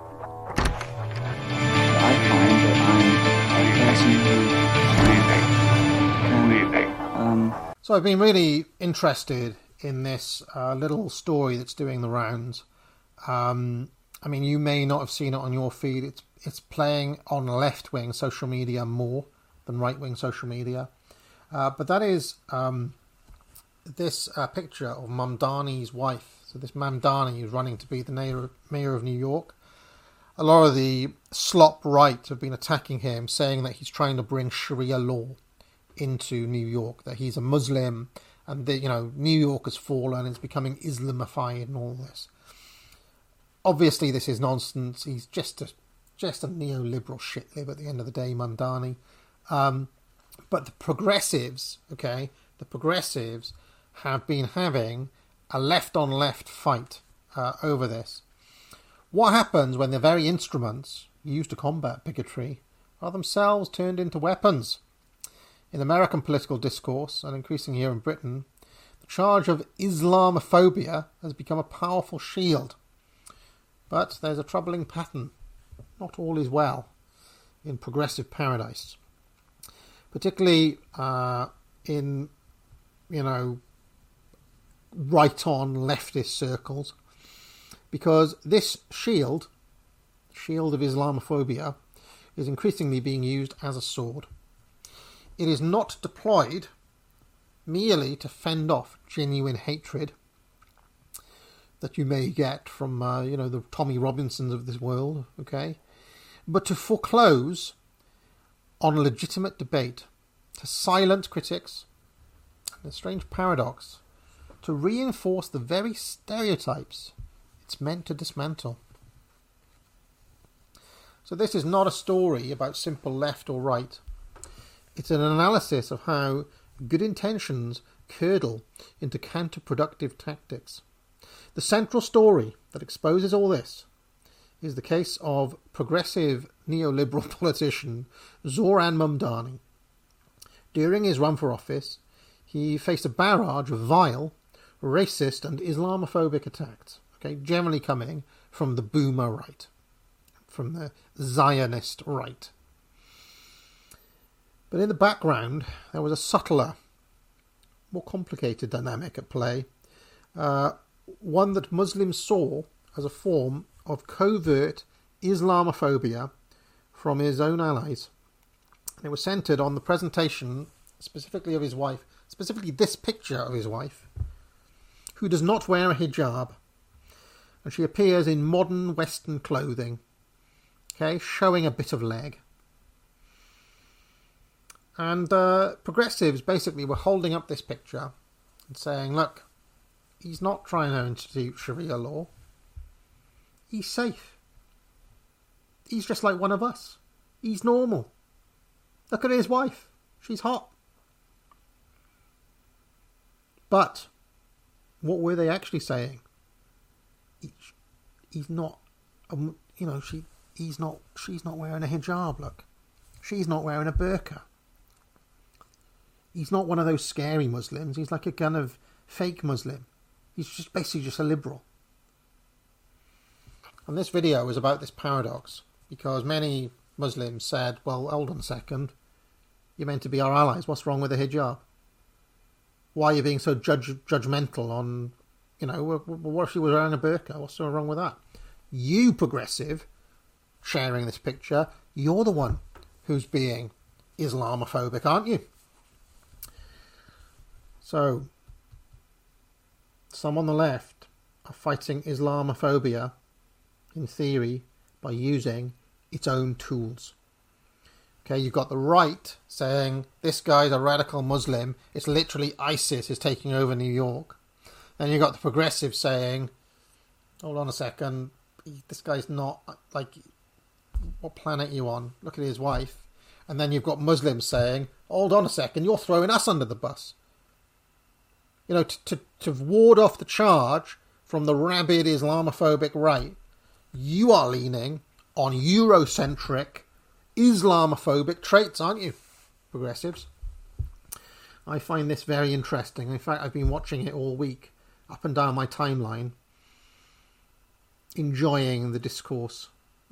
I find that I'm a person who So I've been really interested in this little story that's doing the rounds. I mean, you may not have seen it on your feed. It's playing on left-wing social media more than right-wing social media. But that is this picture of Mamdani's wife. So this Mamdani is running to be the mayor of New York. A lot of the slop right have been attacking him, saying that he's trying to bring Sharia law into New York, that he's a Muslim, and that, New York has fallen, it's becoming Islamified and all this. Obviously, this is nonsense. He's just a neoliberal shitlib at the end of the day, Mamdani. But the progressives, have been having a left-on-left fight over this. What happens when the very instruments used to combat bigotry are themselves turned into weapons? In American political discourse, and increasingly here in Britain, the charge of Islamophobia has become a powerful shield. But there's a troubling pattern. Not all is well in progressive paradise. Particularly in, right-on leftist circles. Because this shield of Islamophobia, is increasingly being used as a sword. It is not deployed merely to fend off genuine hatred that you may get from, the Tommy Robinsons of this world, but to foreclose on legitimate debate, to silence critics, and a strange paradox, to reinforce the very stereotypes it's meant to dismantle. So this is not a story about simple left or right. It's an analysis of how good intentions curdle into counterproductive tactics. The central story that exposes all this is the case of progressive neoliberal politician Zoran Mamdani. During his run for office, he faced a barrage of vile, racist and Islamophobic attacks, generally coming from the boomer right, from the Zionist right. But in the background, there was a subtler, more complicated dynamic at play, one that Muslims saw as a form of covert Islamophobia from his own allies. And it was centred on the presentation, specifically of his wife, specifically this picture of his wife, who does not wear a hijab, and she appears in modern Western clothing, showing a bit of leg. And progressives basically were holding up this picture and saying, look, he's not trying to institute Sharia law. He's safe. He's just like one of us. He's normal. Look at his wife. She's hot. But what were they actually saying? He's not, she's not wearing a hijab, look. She's not wearing a burqa. He's not one of those scary Muslims. He's like a kind of fake Muslim. He's just basically just a liberal. And this video is about this paradox, because many Muslims said, well, hold on a second. You're meant to be our allies. What's wrong with the hijab? Why are you being so judgmental on, what if she was wearing a burqa? What's so wrong with that? You, progressive, sharing this picture, you're the one who's being Islamophobic, aren't you? So, some on the left are fighting Islamophobia, in theory, by using its own tools. You've got the right saying, this guy's a radical Muslim, it's literally ISIS is taking over New York. Then you've got the progressive saying, hold on a second, this guy's not, what planet are you on? Look at his wife. And then you've got Muslims saying, hold on a second, you're throwing us under the bus. To ward off the charge from the rabid Islamophobic right, you are leaning on Eurocentric Islamophobic traits, aren't you, progressives? I find this very interesting. In fact, I've been watching it all week, up and down my timeline, enjoying the discourse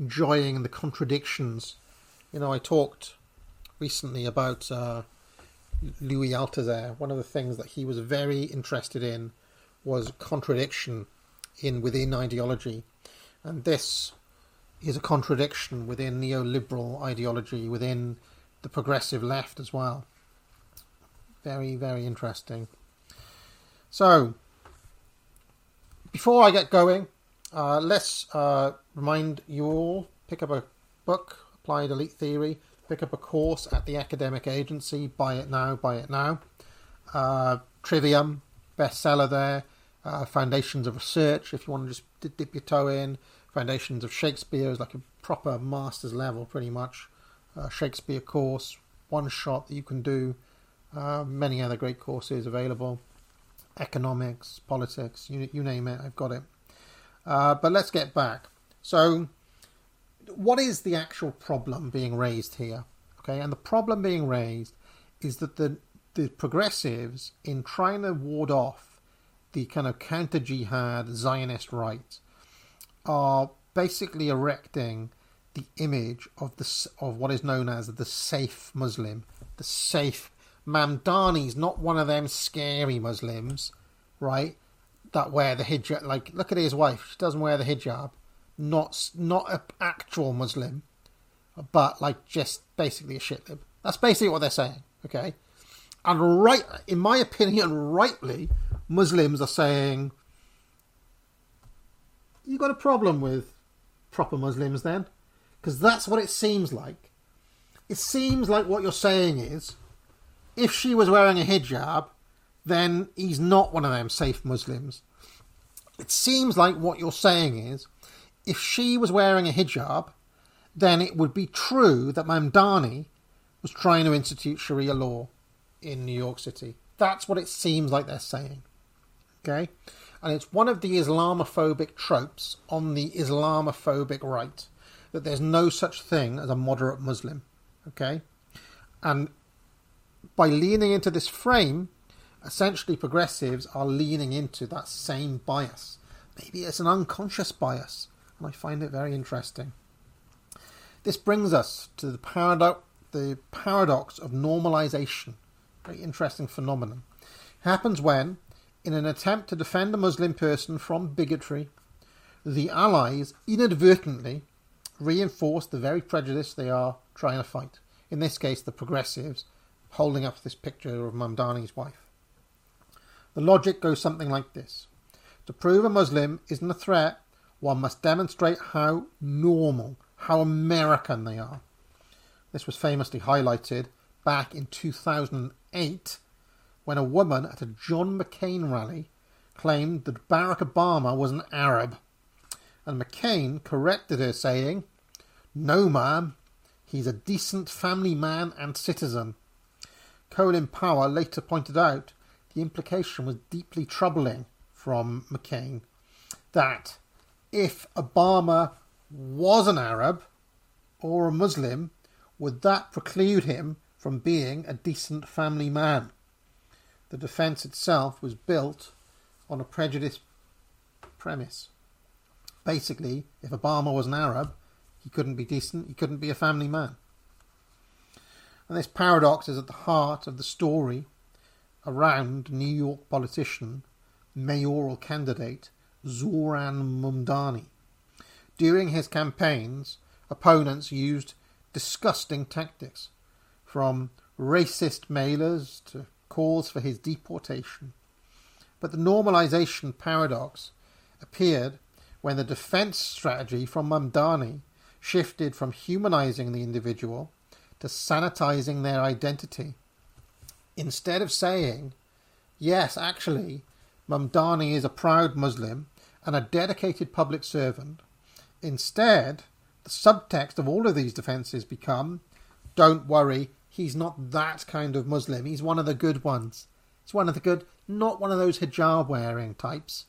enjoying the contradictions. You know, I talked recently about Louis Althusser. One of the things that he was very interested in was contradiction within ideology. And this is a contradiction within neoliberal ideology, within the progressive left as well. Very, very interesting. So, before I get going, let's remind you all, pick up a book, Applied Elite Theory, pick up a course at the academic agency, buy it now, buy it now. Trivium, bestseller there. Foundations of Research, if you want to just dip your toe in. Foundations of Shakespeare is like a proper master's level, pretty much. Shakespeare course, one shot that you can do. Many other great courses available. Economics, politics, you name it, I've got it. But let's get back. So, what is the actual problem being raised here? Okay, and the problem being raised is that the progressives, in trying to ward off the kind of counter-jihad Zionist right, are basically erecting the image of what is known as the safe Muslim. The safe Mamdani's not one of them scary Muslims, right? That wear the hijab. Like, look at his wife; she doesn't wear the hijab. Not an actual Muslim, but like just basically a shitlib. That's basically what they're saying. Okay, and right, in my opinion, rightly, Muslims are saying, you got a problem with proper Muslims then? Because that's what it seems like. It seems like what you're saying is, if she was wearing a hijab, then he's not one of them safe Muslims. It seems like what you're saying is, if she was wearing a hijab, then it would be true that Mamdani was trying to institute Sharia law in New York City. That's what it seems like they're saying. Okay? And it's one of the Islamophobic tropes on the Islamophobic right, that there's no such thing as a moderate Muslim. Okay? And by leaning into this frame, essentially progressives are leaning into that same bias. Maybe it's an unconscious bias, and I find it very interesting. This brings us to the paradox of normalization. Very interesting phenomenon. It happens when, in an attempt to defend a Muslim person from bigotry, the Allies inadvertently reinforce the very prejudice they are trying to fight. In this case, the progressives, holding up this picture of Mamdani's wife. The logic goes something like this. To prove a Muslim isn't a threat, one must demonstrate how normal, how American they are. This was famously highlighted back in 2008 when a woman at a John McCain rally claimed that Barack Obama was an Arab. And McCain corrected her, saying, "No, ma'am, he's a decent family man and citizen." Colin Powell later pointed out the implication was deeply troubling from McCain, that if Obama was an Arab or a Muslim, would that preclude him from being a decent family man? The defence itself was built on a prejudiced premise. Basically, if Obama was an Arab, he couldn't be decent, he couldn't be a family man. And this paradox is at the heart of the story around New York politician, mayoral candidate Zohran Mamdani. During his campaigns, opponents used disgusting tactics, from racist mailers to calls for his deportation. But the normalization paradox appeared when the defense strategy from Mamdani shifted from humanizing the individual to sanitizing their identity. Instead of saying, yes, actually, Mamdani is a proud Muslim and a dedicated public servant, instead, the subtext of all of these defences become, don't worry, he's not that kind of Muslim, he's one of the good ones. He's one of the good, not one of those hijab-wearing types.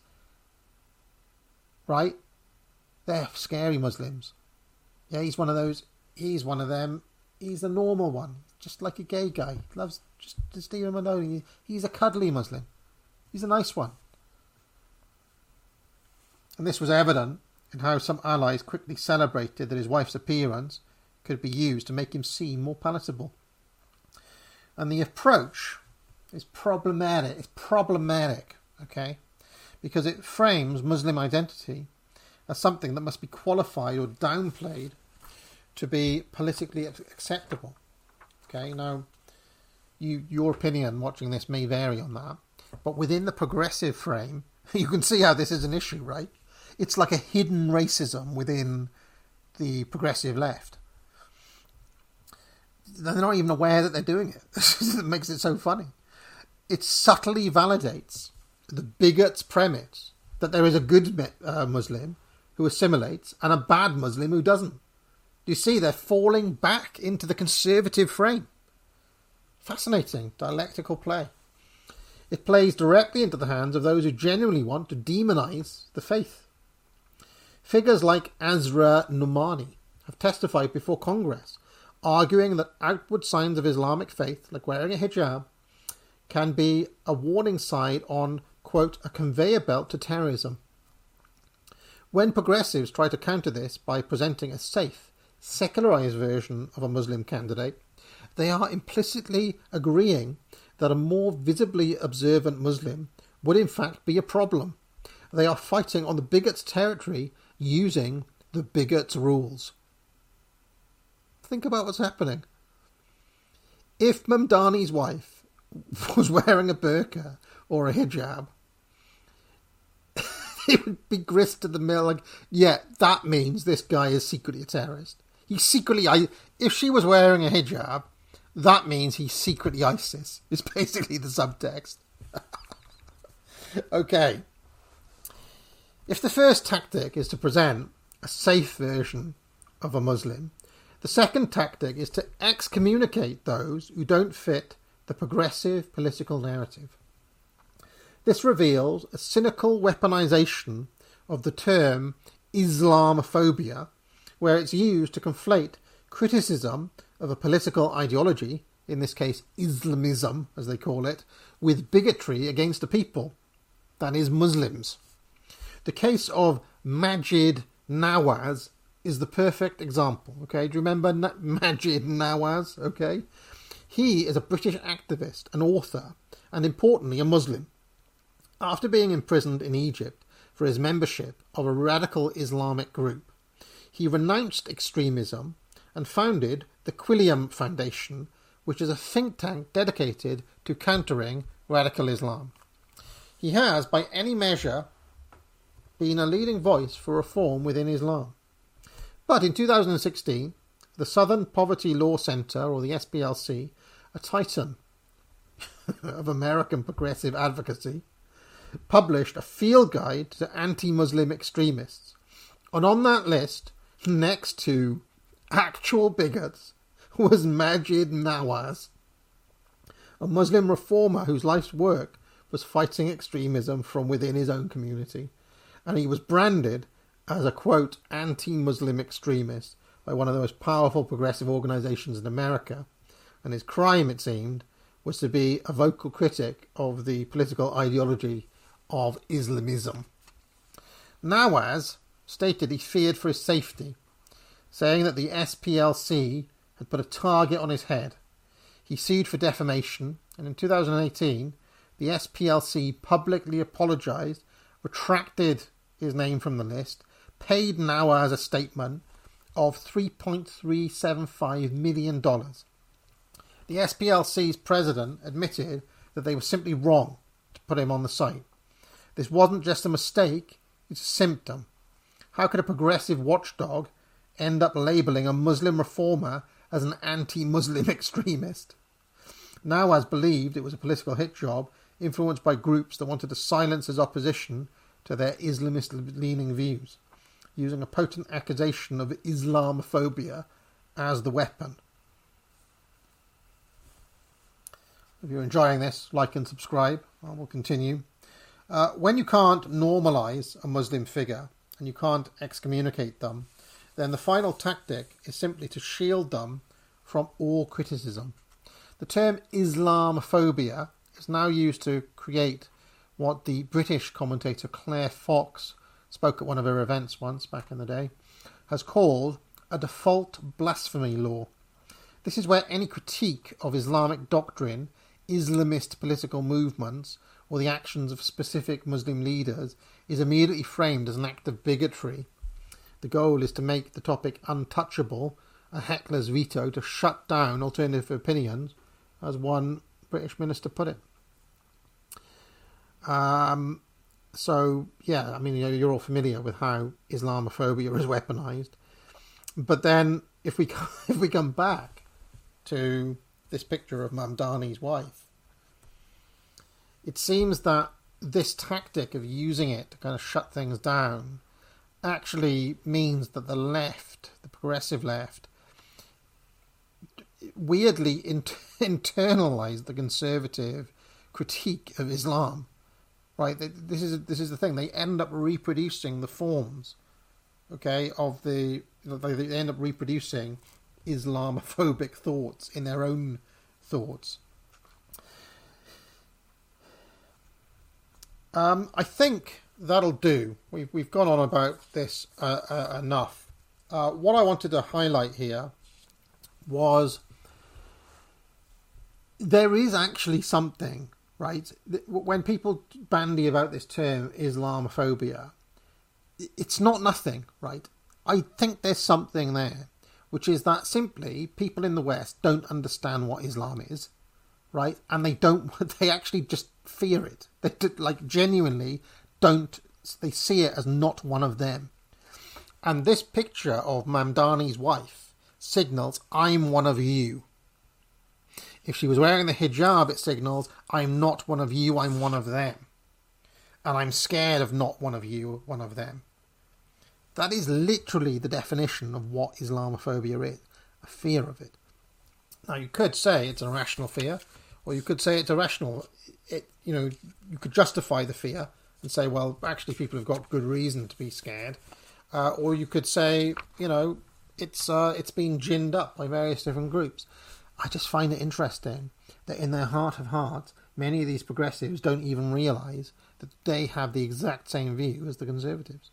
Right? They're scary Muslims. Yeah, he's one of those, he's one of them, he's the normal one, just like a gay guy. He loves just Stephen Maloney. He's a cuddly Muslim. He's a nice one. And this was evident and how some allies quickly celebrated that his wife's appearance could be used to make him seem more palatable. And the approach is problematic. It's problematic, okay? Because it frames Muslim identity as something that must be qualified or downplayed to be politically acceptable. Okay, now, your opinion watching this may vary on that, but within the progressive frame, you can see how this is an issue, right? It's like a hidden racism within the progressive left. They're not even aware that they're doing it. That makes it so funny. It subtly validates the bigot's premise that there is a good Muslim who assimilates and a bad Muslim who doesn't. Do you see? They're falling back into the conservative frame. Fascinating dialectical play. It plays directly into the hands of those who genuinely want to demonize the faith. Figures like Azra Numani have testified before Congress, arguing that outward signs of Islamic faith, like wearing a hijab, can be a warning sign on, quote, a conveyor belt to terrorism. When progressives try to counter this by presenting a safe, secularized version of a Muslim candidate, they are implicitly agreeing that a more visibly observant Muslim would in fact be a problem. They are fighting on the bigot's territory using the bigot's rules. Think about what's happening. If Mamdani's wife was wearing a burqa or a hijab, it would be grist to the mill. Like, yeah, that means this guy is secretly a terrorist. He's secretly... if she was wearing a hijab, that means he's secretly ISIS. Is basically the subtext. Okay. If the first tactic is to present a safe version of a Muslim, the second tactic is to excommunicate those who don't fit the progressive political narrative. This reveals a cynical weaponization of the term Islamophobia, where it's used to conflate criticism of a political ideology, in this case Islamism as they call it, with bigotry against a people, that is Muslims. The case of Maajid Nawaz is the perfect example. Okay, do you remember Maajid Nawaz? Okay, he is a British activist, an author, and importantly a Muslim. After being imprisoned in Egypt for his membership of a radical Islamic group, he renounced extremism and founded the Quilliam Foundation, which is a think tank dedicated to countering radical Islam. He has, by any measure, been a leading voice for reform within Islam. But in 2016, the Southern Poverty Law Center, or the SPLC, a titan of American progressive advocacy, published a field guide to anti-Muslim extremists. And on that list, next to actual bigots, was Maajid Nawaz, a Muslim reformer whose life's work was fighting extremism from within his own community. And he was branded as a, quote, anti-Muslim extremist by one of the most powerful progressive organisations in America. And his crime, it seemed, was to be a vocal critic of the political ideology of Islamism. Nawaz stated he feared for his safety, saying that the SPLC had put a target on his head. He sued for defamation, and in 2018, the SPLC publicly apologised, retracted his name from the list, paid Nawaz a statement of $3.375 million. The SPLC's president admitted that they were simply wrong to put him on the site. This wasn't just a mistake, it's a symptom. How could a progressive watchdog end up labelling a Muslim reformer as an anti-Muslim extremist? Nawaz believed it was a political hit job influenced by groups that wanted to silence his opposition to their Islamist-leaning views, using a potent accusation of Islamophobia as the weapon. If you're enjoying this, like and subscribe. I will continue. When you can't normalise a Muslim figure and you can't excommunicate them, then the final tactic is simply to shield them from all criticism. The term Islamophobia is now used to create what the British commentator Claire Fox spoke at one of her events once back in the day, has called a default blasphemy law. This is where any critique of Islamic doctrine, Islamist political movements, or the actions of specific Muslim leaders is immediately framed as an act of bigotry. The goal is to make the topic untouchable, a heckler's veto to shut down alternative opinions, as one British minister put it. So, yeah, I mean, you're all familiar with how Islamophobia is weaponized. But then, if we come back to this picture of Mamdani's wife, it seems that this tactic of using it to kind of shut things down actually means that the left, the progressive left, weirdly internalize the conservative critique of Islam. Right? This is the thing. They end up reproducing the forms, okay, of they end up reproducing Islamophobic thoughts in their own thoughts. I think that'll do. We've gone on about this enough. What I wanted to highlight here was there is actually something, right? When people bandy about this term Islamophobia, it's not nothing, right? I think there's something there, which is that simply people in the West don't understand what Islam is, right? And they actually just fear it. They genuinely don't, they see it as not one of them. And this picture of Mamdani's wife signals, I'm one of you. If she was wearing the hijab, it signals, I'm not one of you, I'm one of them. And I'm scared of not one of you, one of them. That is literally the definition of what Islamophobia is, a fear of it. Now, you could say it's an irrational fear, or you could say it's irrational. You could justify the fear and say, well, actually people have got good reason to be scared. Or you could say, it's been ginned up by various different groups. I just find it interesting that in their heart of hearts, many of these progressives don't even realise that they have the exact same view as the conservatives.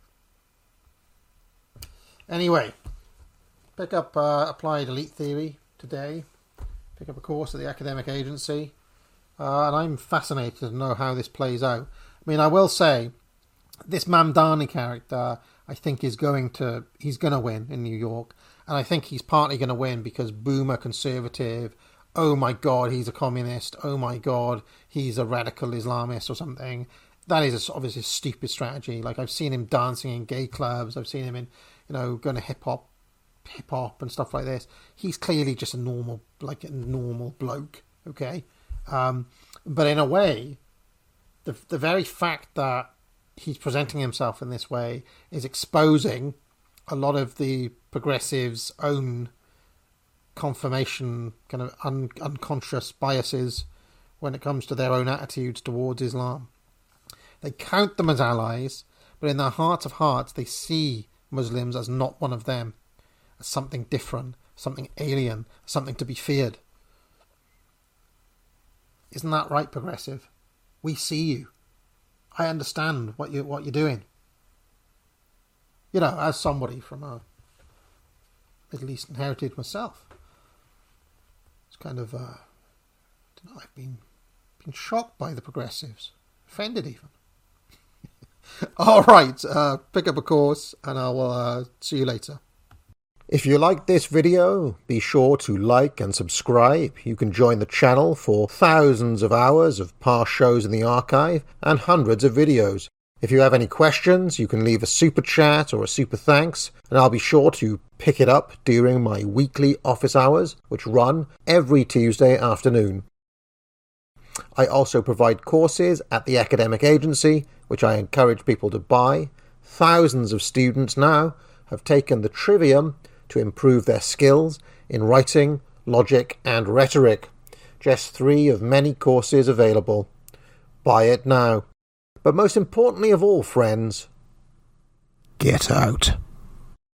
Anyway, pick up Applied Elite Theory today. Pick up a course at the Academic Agency. And I'm fascinated to know how this plays out. I mean, I will say, this Mamdani character, I think, he's going to win in New York. And I think he's partly going to win because boomer conservative, oh my God, he's a communist, oh my God, he's a radical Islamist or something. That is obviously a stupid strategy. Like, I've seen him dancing in gay clubs. I've seen him in, going to hip hop and stuff like this. He's clearly just a normal bloke, okay? But in a way, the very fact that he's presenting himself in this way is exposing a lot of the progressives' own confirmation, kind of unconscious biases when it comes to their own attitudes towards Islam. They count them as allies, but in their hearts of hearts, they see Muslims as not one of them, as something different, something alien, something to be feared. Isn't that right, progressive? We see you. I understand what you're doing. As somebody from a Middle Eastern heritage myself, it's kind of, I've been shocked by the progressives, offended even. All right, pick up a course, and I will see you later. If you like this video, be sure to like and subscribe. You can join the channel for thousands of hours of past shows in the archive and hundreds of videos. If you have any questions, you can leave a super chat or a super thanks, and I'll be sure to pick it up during my weekly office hours, which run every Tuesday afternoon. I also provide courses at the Academic Agency, which I encourage people to buy. Thousands of students now have taken the Trivium to improve their skills in writing, logic, and rhetoric. Just 3 of many courses available. Buy it now. But most importantly of all, friends, get out.